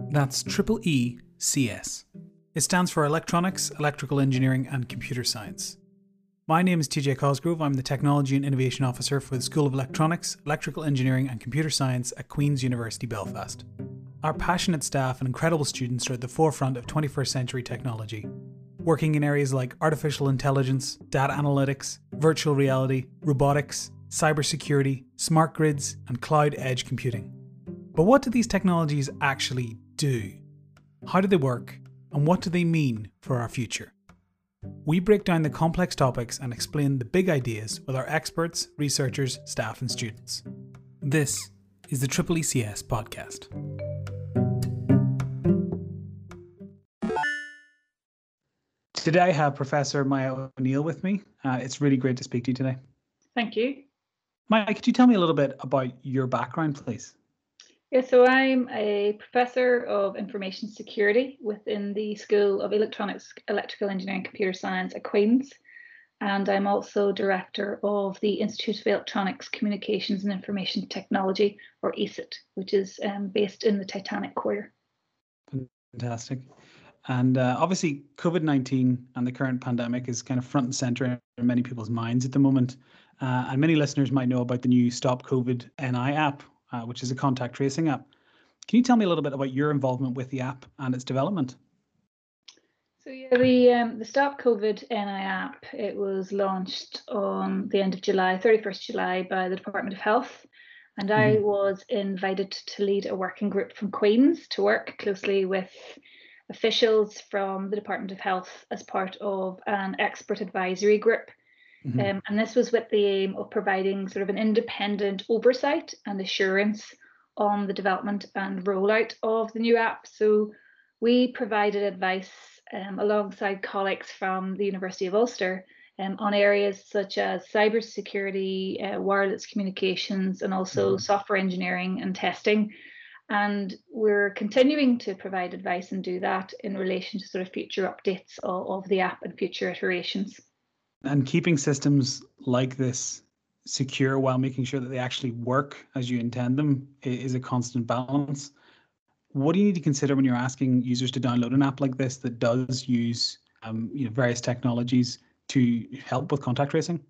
That's triple ECS. It stands for Electronics, Electrical Engineering and Computer Science. My name is TJ Cosgrove. I'm the Technology and Innovation Officer for the School of Electronics, Electrical Engineering and Computer Science at Queen's University Belfast. Our passionate staff and incredible students are at the forefront of 21st century technology, working in areas like artificial intelligence, data analytics, virtual reality, robotics, cybersecurity, smart grids, and cloud edge computing. But what do these technologies actually do? How do they work? And what do they mean for our future? We break down the complex topics and explain the big ideas with our experts, researchers, staff, and students. This is the Triple ECS podcast. Today I have Professor Maya O'Neill with me. It's really great to speak to you today. Thank you. Maya, could you tell me a little bit about your background, please? Yeah, so I'm a Professor of Information Security within the School of Electronics, Electrical Engineering and Computer Science at Queen's. And I'm also Director of the Institute of Electronics, Communications and Information Technology, or ESIT, which is based in the Titanic Quarter. Fantastic. And obviously, COVID-19 and the current pandemic is kind of front and center in many people's minds at the moment. And many listeners might know about the new Stop COVID NI app, which is a contact tracing app. Can you tell me a little bit about your involvement with the app and its development? So yeah, the Stop COVID NI app, it was launched on the end of July, 31st July, by the Department of Health. And I was invited to lead a working group from Queen's to work closely with officials from the Department of Health as part of an expert advisory group. And this was with the aim of providing sort of an independent oversight and assurance on the development and rollout of the new app. So we provided advice alongside colleagues from the University of Ulster on areas such as cybersecurity, wireless communications, and also software engineering and testing. And we're continuing to provide advice and do that in relation to sort of future updates of the app and future iterations. And keeping systems like this secure while making sure that they actually work as you intend them is a constant balance. What do you need to consider when you're asking users to download an app like this that does use various technologies to help with contact tracing?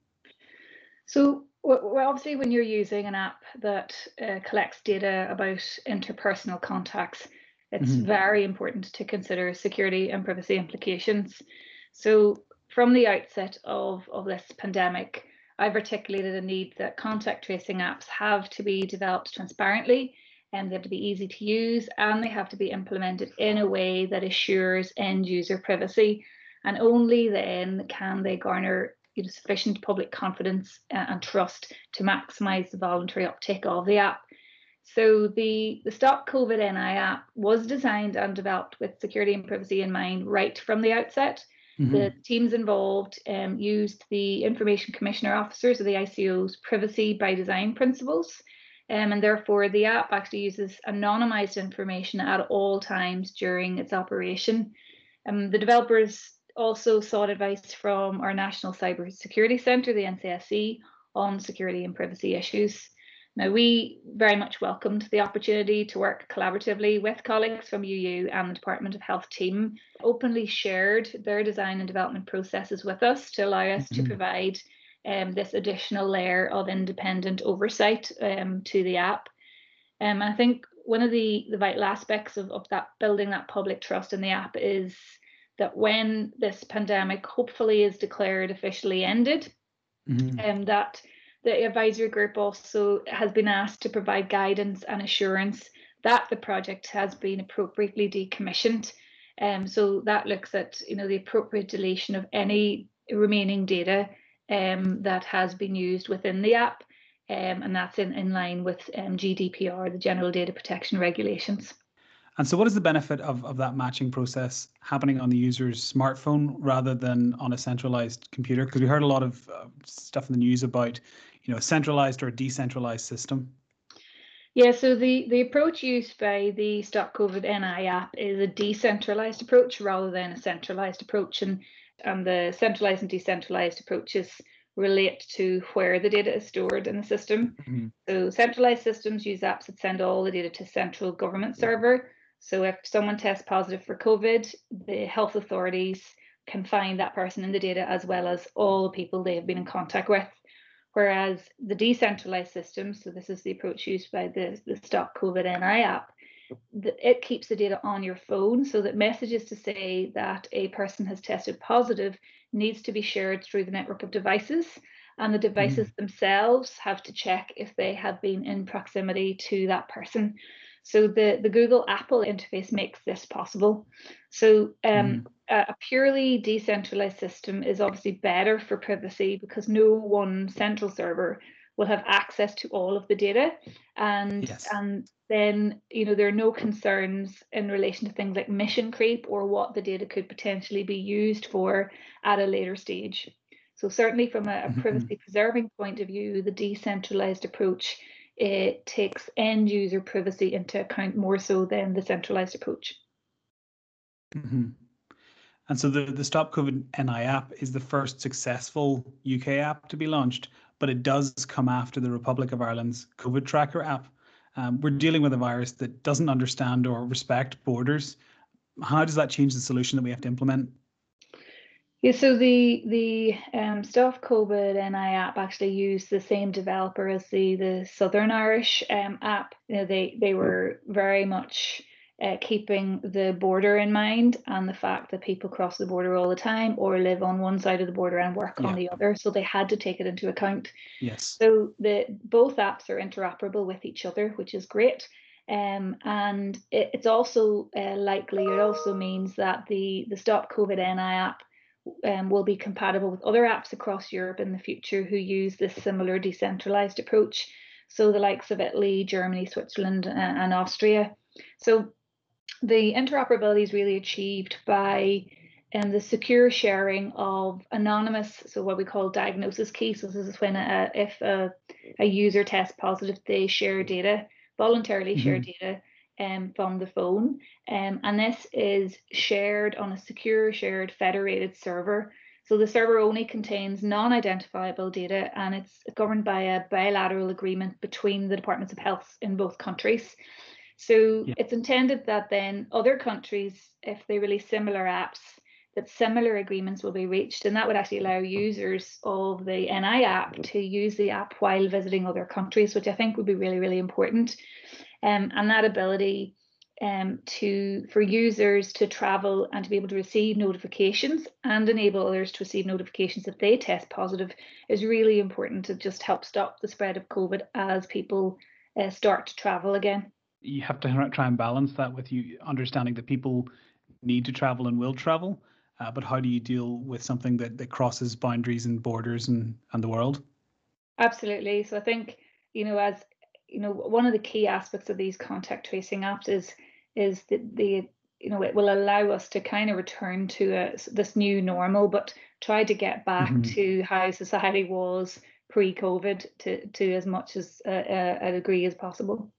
So well, obviously, when you're using an app that collects data about interpersonal contacts, it's very important to consider security and privacy implications. So from the outset of this pandemic, I've articulated a need that contact tracing apps have to be developed transparently, and they have to be easy to use, and they have to be implemented in a way that assures end user privacy. And only then can they garner sufficient public confidence and trust to maximise the voluntary uptake of the app. So the Stop COVID NI app was designed and developed with security and privacy in mind right from the outset. The teams involved used the Information Commissioner Officers, or the ICO's privacy by design principles. And therefore, the app actually uses anonymised information at all times during its operation. The developers also sought advice from our National Cyber Security Centre, the NCSC, on security and privacy issues. Now, we very much welcomed the opportunity to work collaboratively with colleagues from UU and the Department of Health team, openly shared their design and development processes with us to allow us to provide this additional layer of independent oversight to the app. I think one of the vital aspects of that, building that public trust in the app, is that when this pandemic hopefully is declared officially ended, that the advisory group also has been asked to provide guidance and assurance that the project has been appropriately decommissioned. So that looks at the appropriate deletion of any remaining data that has been used within the app, and that's in line with GDPR, the General Data Protection Regulations. And so what is the benefit of that matching process happening on the user's smartphone rather than on a centralized computer? Because we heard a lot of stuff in the news about a centralized or decentralized system. Yeah, so the approach used by the Stop COVID NI app is a decentralized approach rather than a centralized approach. And the centralized and decentralized approaches relate to where the data is stored in the system. So centralized systems use apps that send all the data to a central government server, So if someone tests positive for COVID, the health authorities can find that person in the data as well as all the people they have been in contact with. Whereas the decentralized system, so this is the approach used by the Stop COVID NI app, it keeps the data on your phone so that messages to say that a person has tested positive needs to be shared through the network of devices, and the devices themselves have to check if they have been in proximity to that person. So the Google Apple interface makes this possible. So a purely decentralized system is obviously better for privacy because no one central server will have access to all of the data, and Yes. then there are no concerns in relation to things like mission creep or what the data could potentially be used for at a later stage. So certainly from a privacy preserving point of view, the decentralized approach, it takes end user privacy into account more so than the centralized approach. And so the Stop COVID NI app is the first successful UK app to be launched, but it does come after the Republic of Ireland's COVID Tracker app. We're dealing with a virus that doesn't understand or respect borders. How does that change the solution that we have to implement? Yeah, so the Stop COVID NI app actually used the same developer as the Southern Irish app. They were very much keeping the border in mind and the fact that people cross the border all the time or live on one side of the border and work on the other. So they had to take it into account. Yes. So both apps are interoperable with each other, which is great. And it's also likely, it also means that the Stop COVID NI app will be compatible with other apps across Europe in the future who use this similar decentralized approach. So the likes of Italy, Germany, Switzerland, and Austria. So the interoperability is really achieved by the secure sharing of anonymous, so what we call diagnosis keys. So this is when if a user tests positive, they share data, voluntarily share data from the phone. And this is shared on a secure, shared, federated server. So the server only contains non-identifiable data, and it's governed by a bilateral agreement between the Departments of Health in both countries. So it's intended that then other countries, if they release similar apps, that similar agreements will be reached, and that would actually allow users of the NI app to use the app while visiting other countries, which I think would be really, really important. And that ability for users to travel and to be able to receive notifications and enable others to receive notifications if they test positive is really important to just help stop the spread of COVID as people start to travel again. You have to try and balance that with you understanding that people need to travel and will travel, but how do you deal with something that crosses boundaries and borders and the world? Absolutely. So I think, as one of the key aspects of these contact tracing apps is that it will allow us to kind of return to this new normal, but try to get back to how society was pre-COVID to as much as a degree as possible.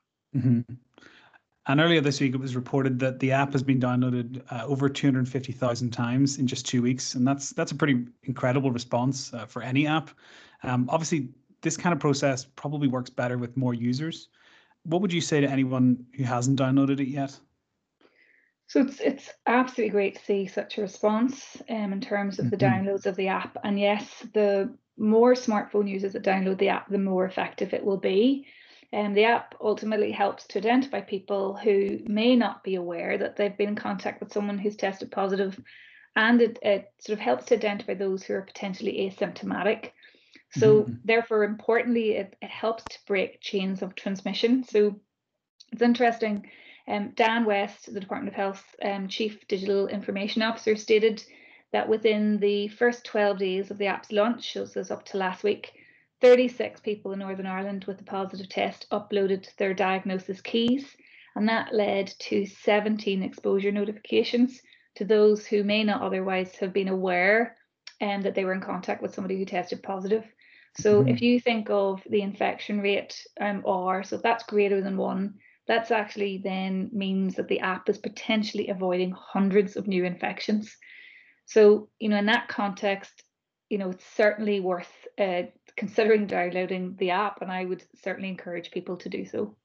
And earlier this week, it was reported that the app has been downloaded over 250,000 times in just 2 weeks, and that's a pretty incredible response for any app. Obviously, this kind of process probably works better with more users. What would you say to anyone who hasn't downloaded it yet? So it's absolutely great to see such a response in terms of the downloads of the app. And yes, the more smartphone users that download the app, the more effective it will be. And the app ultimately helps to identify people who may not be aware that they've been in contact with someone who's tested positive. And it sort of helps to identify those who are potentially asymptomatic. So therefore, importantly, it helps to break chains of transmission. So it's interesting. Dan West, the Department of Health Chief Digital Information Officer, stated that within the first 12 days of the app's launch, so this is up to last week, 36 people in Northern Ireland with a positive test uploaded their diagnosis keys, and that led to 17 exposure notifications to those who may not otherwise have been aware that they were in contact with somebody who tested positive. So if you think of the infection rate R, so if that's greater than 1, that's actually then means that the app is potentially avoiding hundreds of new infections. So, in that context, it's certainly worth considering downloading the app, and I would certainly encourage people to do so.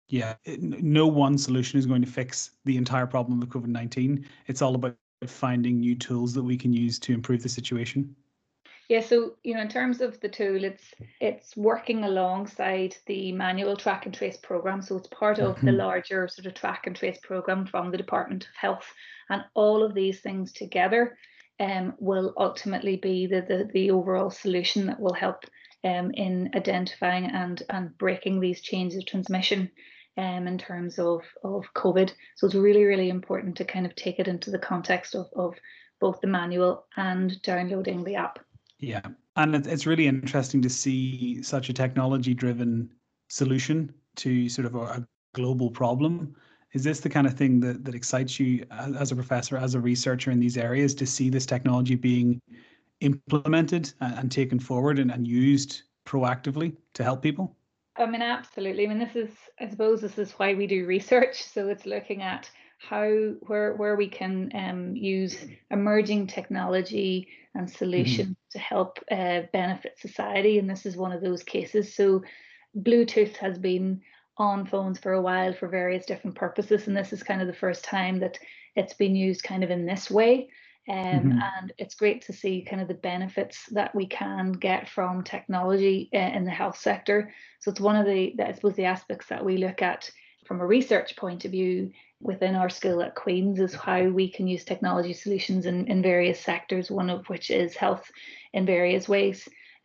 Yeah, no one solution is going to fix the entire problem of COVID-19. It's all about finding new tools that we can use to improve the situation. Yeah, so in terms of the tool, it's working alongside the manual track and trace program. So it's part of the larger sort of track and trace program from the Department of Health, and all of these things together will ultimately be the overall solution that will help in identifying and breaking these chains of transmission in terms of COVID. So it's really, really important to kind of take it into the context of both the manual and downloading the app. Yeah, and it's really interesting to see such a technology-driven solution to sort of a global problem. Is this the kind of thing that excites you as a professor, as a researcher in these areas, to see this technology being implemented and taken forward and used proactively to help people? I mean, absolutely. I mean, I suppose this is why we do research. So it's looking at where we can use emerging technology and solutions to help benefit society. And this is one of those cases. So Bluetooth has been on phones for a while for various different purposes. And this is kind of the first time that it's been used kind of in this way. And it's great to see kind of the benefits that we can get from technology in the health sector. So it's one of I suppose, the aspects that we look at from a research point of view within our school at Queen's is how we can use technology solutions in various sectors, one of which is health in various ways.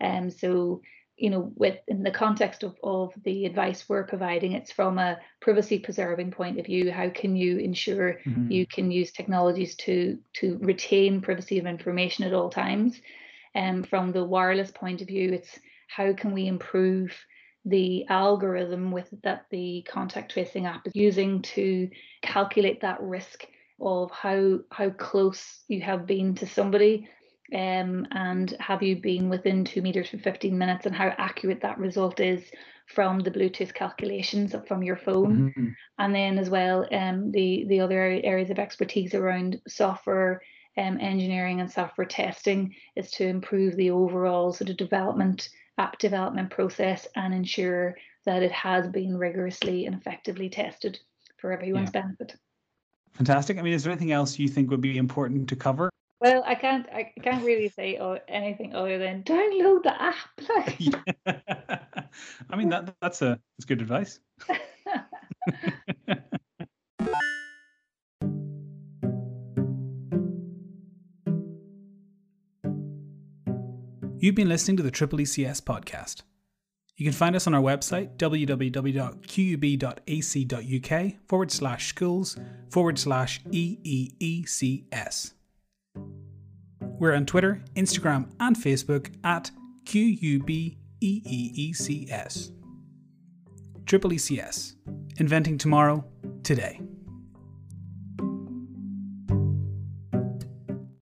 So in the context of the advice we're providing, it's from a privacy preserving point of view. How can you ensure you can use technologies to retain privacy of information at all times? From the wireless point of view, it's how can we improve the algorithm that the contact tracing app is using to calculate that risk of how close you have been to somebody. And have you been within 2 meters for 15 minutes, and how accurate that result is from the Bluetooth calculations from your phone. And then as well, the other areas of expertise around software engineering and software testing is to improve the overall sort of app development process and ensure that it has been rigorously and effectively tested for everyone's benefit. Fantastic. I mean, is there anything else you think would be important to cover? Well, I can't really say anything other than download the app. I mean, that's good advice. You've been listening to the EECS podcast. You can find us on our website, www.qub.ac.uk/schools/EEECS. We're on Twitter, Instagram, and Facebook at QUBEEECS. EECS. Inventing tomorrow, today.